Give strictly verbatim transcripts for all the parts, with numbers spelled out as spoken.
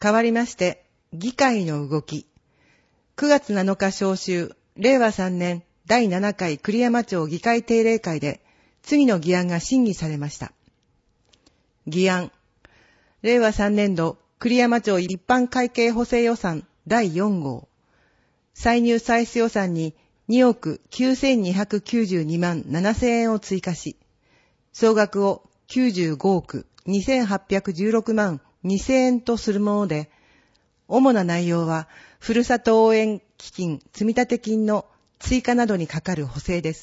変わりまして、議会の動き。くがつなのか召集、れいわさんねんだいななかい栗山町議会定例会で、次の議案が審議されました。議案。れいわさんねんど栗山町一般会計補正予算だいよんごう。歳入歳出予算ににおくきゅうせんにひゃくきゅうじゅうにまんななせんえんを追加し、総額をきゅうじゅうごおくにせんはっぴゃくじゅうろくまんにせんえんとするもので、主な内容は、ふるさと応援基金積立金の追加などにかかる補正です。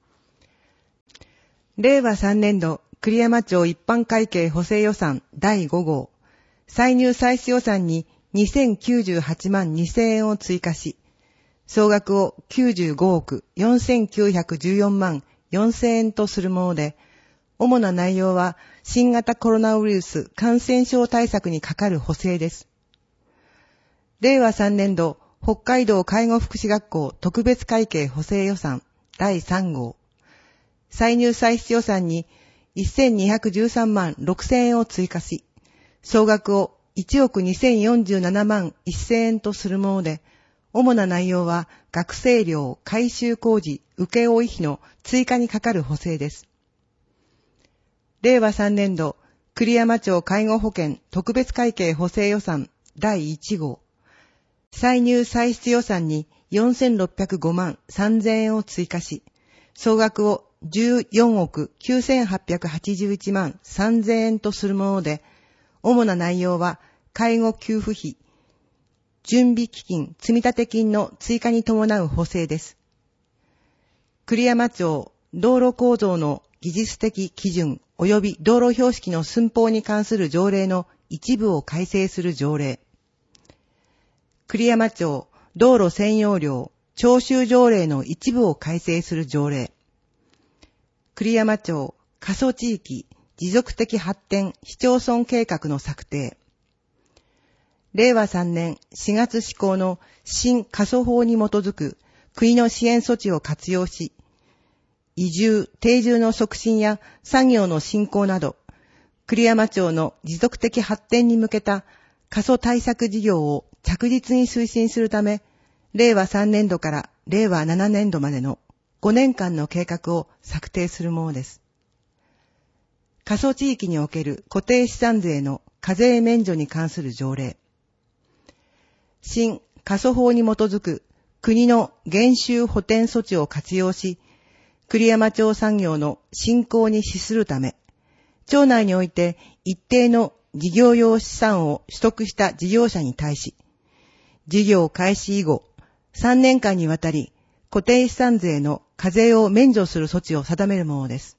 れいわさんねんど栗山町一般会計補正予算だいごごう、歳入歳出予算ににせんきゅうじゅうはちまんにせんえんを追加し、総額をきゅうじゅうごおくよんせんきゅうひゃくじゅうよんまんよんせんえんとするもので、主な内容は新型コロナウイルス感染症対策にかかる補正です。れいわさんねんど北海道介護福祉学校特別会計補正予算だいさんごう、歳入歳出予算にせんにひゃくじゅうさんまんろくせんえんを追加し、総額をいちおくにせんよんじゅうななまんせんえんとするもので、主な内容は学生寮改修工事請負費の追加にかかる補正です。れいわさんねんど栗山町介護保険特別会計補正予算だいいちごう、歳入歳出予算によんせんろっぴゃくごまんさんぜんえんを追加し、総額をじゅうよんおくきゅうせんはっぴゃくはちじゅういちまんさんぜんえんとするもので、主な内容は介護給付費、準備基金積立金の追加に伴う補正です。栗山町道路構造の技術的基準及び道路標識の寸法に関する条例の一部を改正する条例。栗山町道路占用料徴収条例の一部を改正する条例。栗山町過疎地域持続的発展市町村計画の策定。れいわさんねんしがつ施行の新過疎法に基づく国の支援措置を活用し、移住、定住の促進や産業の振興など、栗山町の持続的発展に向けた過疎対策事業を着実に推進するため、れいわさんねんどかられいわななねんどまでのごねんかんの計画を策定するものです。過疎地域における固定資産税の課税免除に関する条例。新過疎法に基づく国の減収補填措置を活用し、栗山町産業の振興に資するため、町内において一定の事業用資産を取得した事業者に対し、事業開始以後さんねんかんにわたり固定資産税の課税を免除する措置を定めるものです。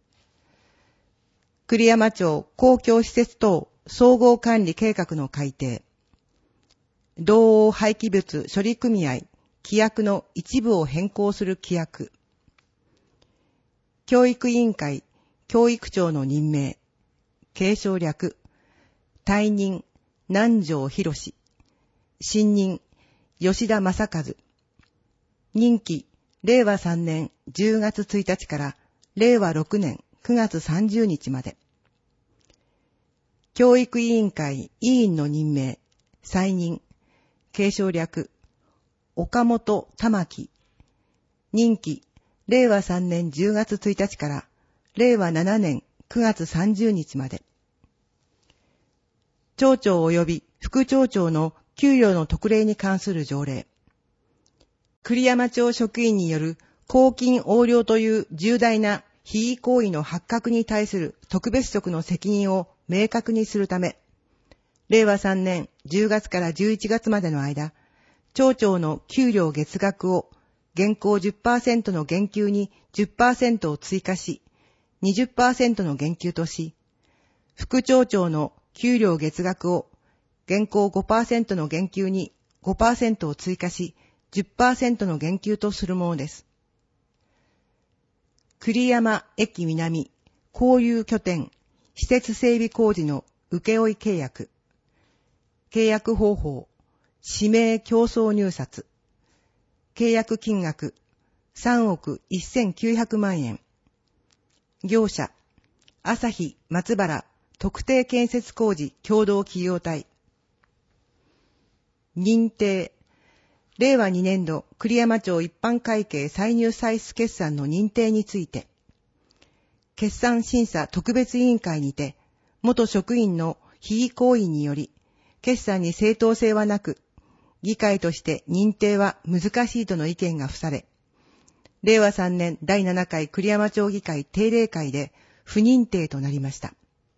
栗山町公共施設等総合管理計画の改定。同応廃棄物処理組合規約の一部を変更する規約。教育委員会教育長の任命。継承略。退任南條博史。新任吉田正和。任期れいわさんねんじゅうがつついたちかられいわろくねんくがつさんじゅうにちまで。教育委員会委員の任命。再任。継承略。岡本玉木。任期れいわさんねんじゅうがつついたちかられいわななねんくがつさんじゅうにちまで。町長及び副町長の給与の特例に関する条例。栗山町職員による公金横領という重大な非義行為の発覚に対する特別職の責任を明確にするため、れいわさんねんじゅうがつからじゅういちがつまでの間、町長の給料月額を現行 じゅっパーセント の減給に じゅっパーセント を追加し、にじゅっパーセント の減給とし、副町長の給料月額を現行 ごパーセント の減給に ごパーセント を追加し、じゅっパーセント の減給とするものです。栗山駅南交流拠点施設整備工事の請負契約。契約方法、指名競争入札。契約金額、さんおくせんきゅうひゃくまんえん。業者、朝日松原特定建設工事共同企業体。 認定。れいわにねんど栗山町一般会計歳入歳出決算の認定について、決算審査特別委員会にて、元職員の非違行為により、決算に正当性はなく、議会として認定は難しいとの意見が付され、れいわさんねんだいななかい栗山町議会定例会で不認定となりました。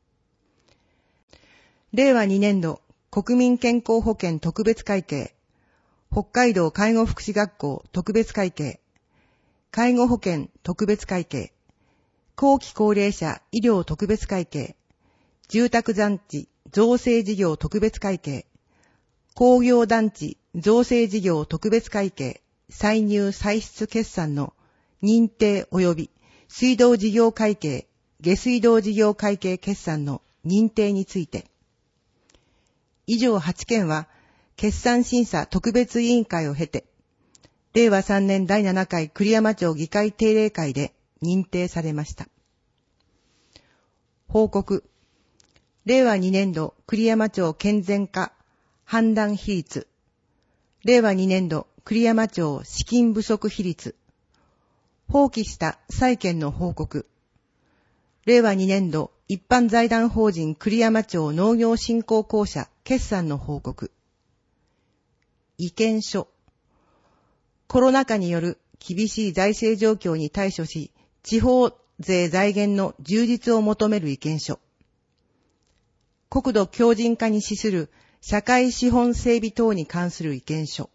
れいわにねんど国民健康保険特別会計、北海道介護福祉学校特別会計、介護保険特別会計、後期高齢者医療特別会計、住宅残地造成事業特別会計、工業団地造成事業特別会計、歳入歳出決算の認定及び水道事業会計、下水道事業会計決算の認定について、以上はちけんは決算審査特別委員会を経て、れいわさんねんだいななかい栗山町議会定例会で認定されました。報告。れいわにねんど栗山町健全化判断比率。れいわにねんど栗山町資金不足比率。放棄した債権の報告。れいわにねんど一般財団法人栗山町農業振興公社決算の報告。意見書。コロナ禍による厳しい財政状況に対処し、地方税財源の充実を求める意見書。国土強靭化に資する社会資本整備等に関する意見書。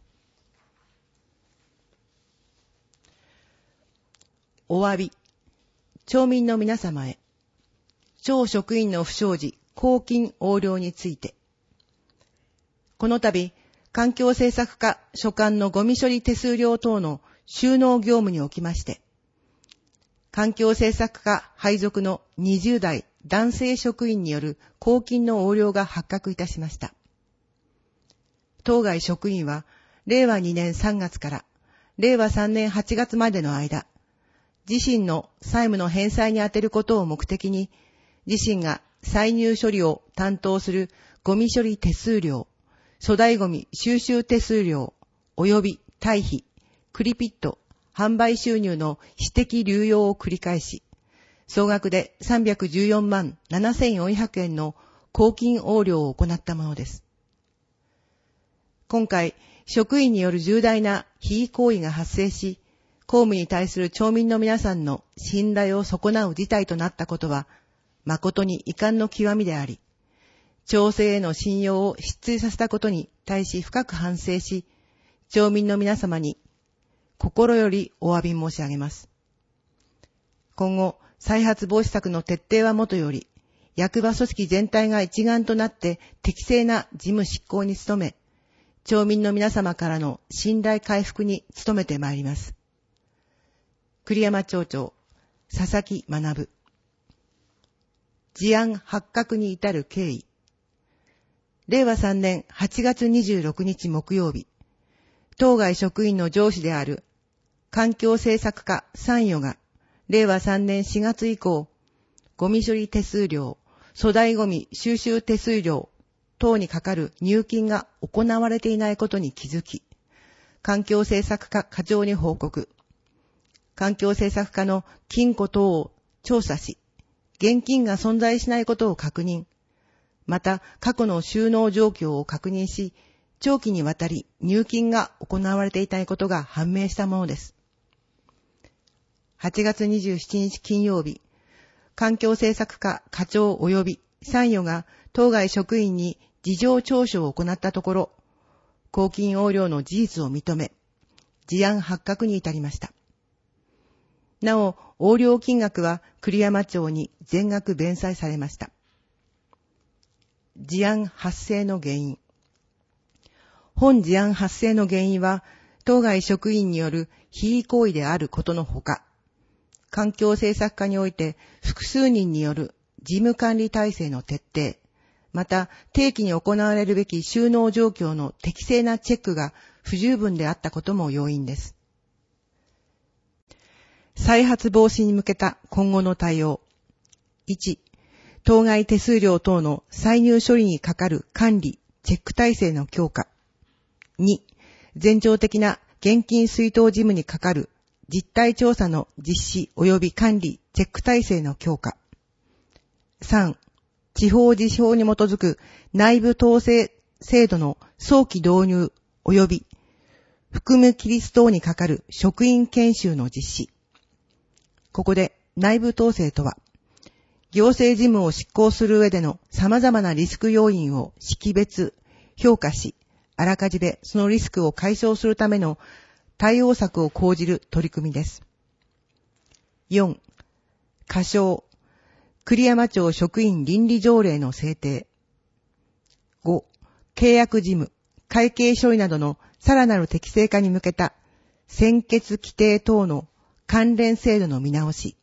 お詫び。町民の皆様へ。町職員の不祥事、公金横領について。この度、環境政策課所管のゴミ処理手数料等の収納業務におきまして、環境政策課配属のにじゅうだい男性職員による公金の横領が発覚いたしました。当該職員は、れいわにねんさんがつかられいわさんねんはちがつまでの間、自身の債務の返済に充てることを目的に、自身が歳入処理を担当するゴミ処理手数料、粗大ゴミ収集手数料、及び堆肥、クリピット、販売収入の私的流用を繰り返し、総額でさんびゃくじゅうよんまんななせんよんひゃくえんの公金横領を行ったものです。今回、職員による重大な非違行為が発生し、公務に対する町民の皆さんの信頼を損なう事態となったことは、誠に遺憾の極みであり、町政への信用を失墜させたことに対し深く反省し、町民の皆様に心よりお詫び申し上げます。今後、再発防止策の徹底はもとより、役場組織全体が一丸となって適正な事務執行に努め、町民の皆様からの信頼回復に努めてまいります。栗山町長、佐々木学。事案発覚に至る経緯。れいわさんねんはちがつにじゅうろくにち木曜日、当該職員の上司である環境政策課参与が、れいわさんねんしがつ以降、ゴミ処理手数料、粗大ゴミ収集手数料等にかかる入金が行われていないことに気づき、環境政策課課長に報告。環境政策課の金庫等を調査し、現金が存在しないことを確認。また、過去の収納状況を確認し、長期にわたり入金が行われていないことが判明したものです。はちがつにじゅうしちにち金曜日、環境政策課課長及び参与が当該職員に事情聴取を行ったところ、公金横領の事実を認め、事案発覚に至りました。なお、横領金額は栗山町に全額弁済されました。事案発生の原因。本事案発生の原因は、当該職員による非違行為であることのほか、環境政策課において複数人による事務管理体制の徹底、また定期に行われるべき収納状況の適正なチェックが不十分であったことも要因です。再発防止に向けた今後の対応。いち、当該手数料等の歳入処理にかかる管理、チェック体制の強化。 に、全庁的な現金出納事務にかかる実態調査の実施及び管理、チェック体制の強化。さん、地方自治法に基づく内部統制制度の早期導入及び含む規律等にかかる職員研修の実施。ここで内部統制とは、行政事務を執行する上での様々なリスク要因を識別、評価し、あらかじめそのリスクを解消するための対応策を講じる取り組みです。よん、仮称、栗山町職員倫理条例の制定。ご、契約事務、会計処理などのさらなる適正化に向けた専決規定等の関連制度の見直し。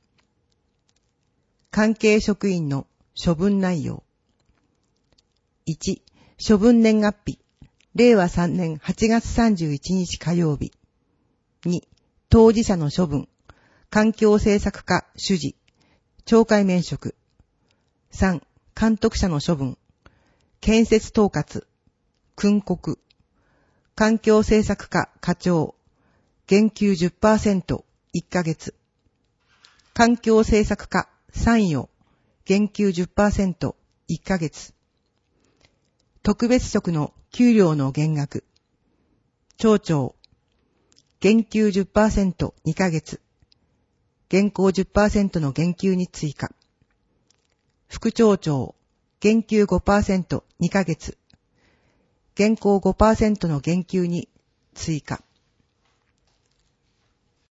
関係職員の処分内容。いち、処分年月日、れいわさんねんはちがつさんじゅういちにち火曜日。に、当事者の処分、環境政策課主事、懲戒免職。さん、監督者の処分、建設統括、訓告、環境政策課課長、減給 じゅっパーセント、いっかげつ。環境政策課参与、減給 じゅっパーセント、いっかげつ。特別職の給料の減額。町長、減給 じゅっパーセント、にかげつ。現行 じゅっパーセント の減給に追加。副町長、減給 ごパーセント、にかげつ。現行 ごパーセント の減給に追加。